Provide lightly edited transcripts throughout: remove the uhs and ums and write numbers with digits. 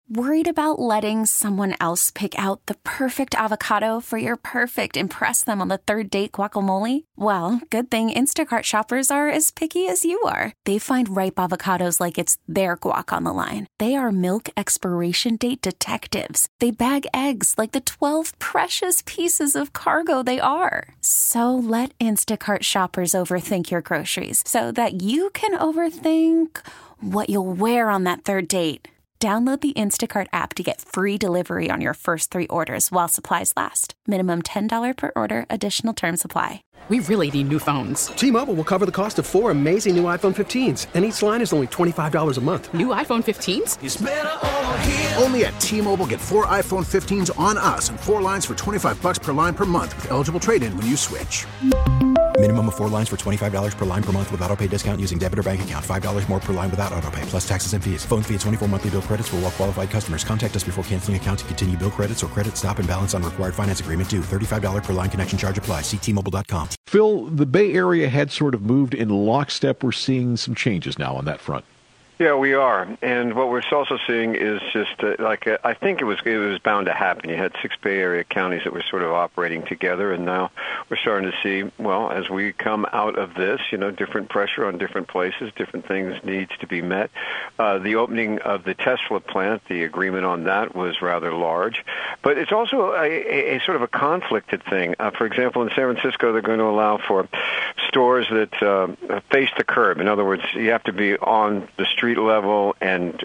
Worried about letting someone else pick out the perfect avocado for your perfect impress them on the third date guacamole? Well, good thing Instacart shoppers are as picky as you are. They find ripe avocados like it's their guac on the line. They are milk expiration date detectives. They bag eggs like the 12 precious pieces of cargo they are. So let Instacart shoppers overthink your groceries so that you can overthink what you'll wear on that third date. Download the Instacart app to get free delivery on your first 3 orders while supplies last. Minimum $10 per order. Additional terms apply. We really need new phones. T-Mobile will cover the cost of 4 amazing new iPhone 15s, and each line is only $25 a month. New iPhone 15s? It's better over here. Only at T-Mobile, get 4 iPhone 15s on us and 4 lines for $25 per line per month with eligible trade-in when you switch. Minimum of 4 lines for $25 per line per month with autopay discount using debit or bank account. $5 more per line without autopay, plus taxes and fees. Phone fee at 24 monthly bill credits for well-qualified customers. Contact us before canceling account to continue bill credits or credit stop and balance on required finance agreement due. $35 per line connection charge applies. See T-Mobile.com. Phil, the Bay Area had sort of moved in lockstep. We're seeing some changes now on that front. Yeah, we are, and what we're also seeing is just I think it was bound to happen. You had 6 Bay Area counties that were sort of operating together, and now we're starting to see, well, as we come out of this, different pressure on different places, different things needs to be met. The opening of the Tesla plant, the agreement on that was rather large, but it's also a sort of a conflicted thing. For example, in San Francisco, they're going to allow for stores that face the curb. In other words, you have to be on the street level and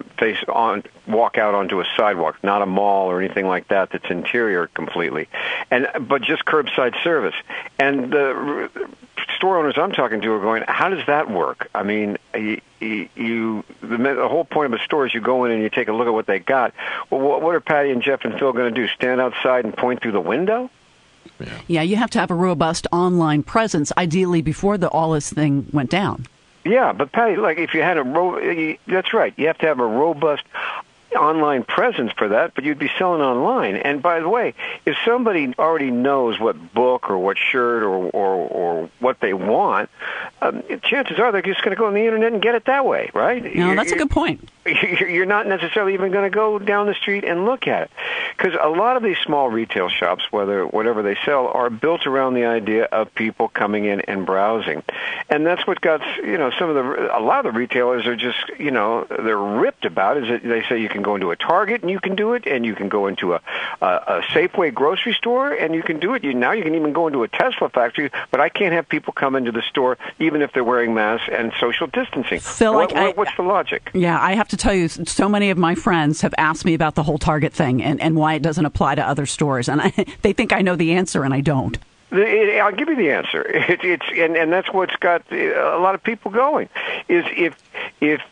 walk out onto a sidewalk, not a mall or anything like that that's interior completely, but just curbside service. And the store owners I'm talking to are going, how does that work? I mean, the whole point of a store is you go in and you take a look at what they got. Well, what are Patty and Jeff and Phil going to do? Stand outside and point through the window? Yeah, you have to have a robust online presence, ideally before all this thing went down. Yeah, but Patty, if you had that's right. You have to have a robust online presence for that, but you'd be selling online. And by the way, if somebody already knows what book or what shirt or what they want, chances are they're just going to go on the internet and get it that way, right? No, that's a good point. You're not necessarily even going to go down the street and look at it. Because a lot of these small retail shops, whatever they sell, are built around the idea of people coming in and browsing. And that's what got, a lot of the retailers are just, they're ripped about is that they say you can go into a Target and you can do it, and you can go into a Safeway grocery store and you can do it. Now you can even go into a Tesla factory, but I can't have people come into the store even if they're wearing masks and social distancing. Phil, what's the logic? Yeah, I have to tell you, so many of my friends have asked me about the whole Target thing and why it doesn't apply to other stores, and they think I know the answer, and I don't. I'll give you the answer. And that's what's got a lot of people going. Is if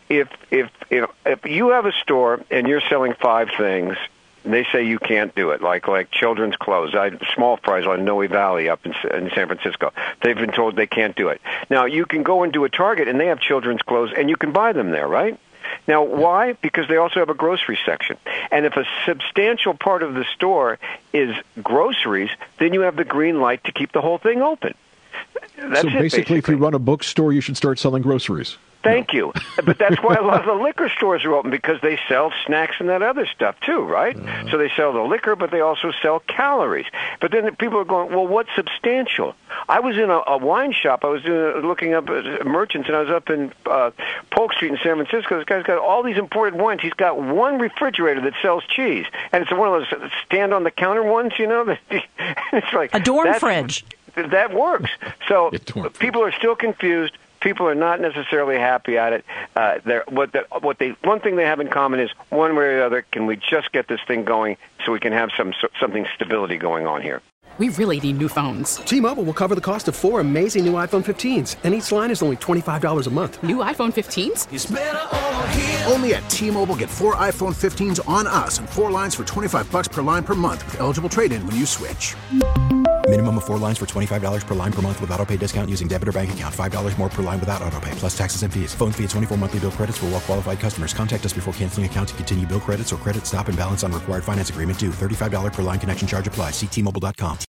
you have a store and you're selling 5 things, and they say you can't do it, like children's clothes. Small fries on Noe Valley up in San Francisco. They've been told they can't do it. Now you can go into a Target and they have children's clothes, and you can buy them there, right? Now, why? Because they also have a grocery section. And if a substantial part of the store is groceries, then you have the green light to keep the whole thing open. That's so basically, if you run a bookstore, you should start selling groceries. Thank you. But that's why a lot of the liquor stores are open, because they sell snacks and that other stuff too, right? So they sell the liquor, but they also sell calories. But then people are going, well, what's substantial? I was in a wine shop. I was looking up merchants, and I was up in Polk Street in San Francisco. This guy's got all these imported wines. He's got one refrigerator that sells cheese, and it's one of those stand-on-the-counter ones, It's like a dorm fridge. That works. So people are still confused. People are not necessarily happy at it. One thing they have in common is, one way or the other, can we just get this thing going so we can have something stability going on here? We really need new phones. T-Mobile will cover the cost of 4 amazing new iPhone 15s, and each line is only $25 a month. New iPhone 15s? It's better over here. Only at T-Mobile, get 4 iPhone 15s on us and 4 lines for $25 per line per month with eligible trade-in when you switch. Minimum of 4 lines for $25 per line per month with autopay discount using debit or bank account. $5 more per line without autopay, plus taxes and fees. Phone fee at 24 monthly bill credits for well-qualified customers. Contact us before canceling account to continue bill credits or credit stop and balance on required finance agreement due. $35 per line connection charge applies. See T-Mobile.com.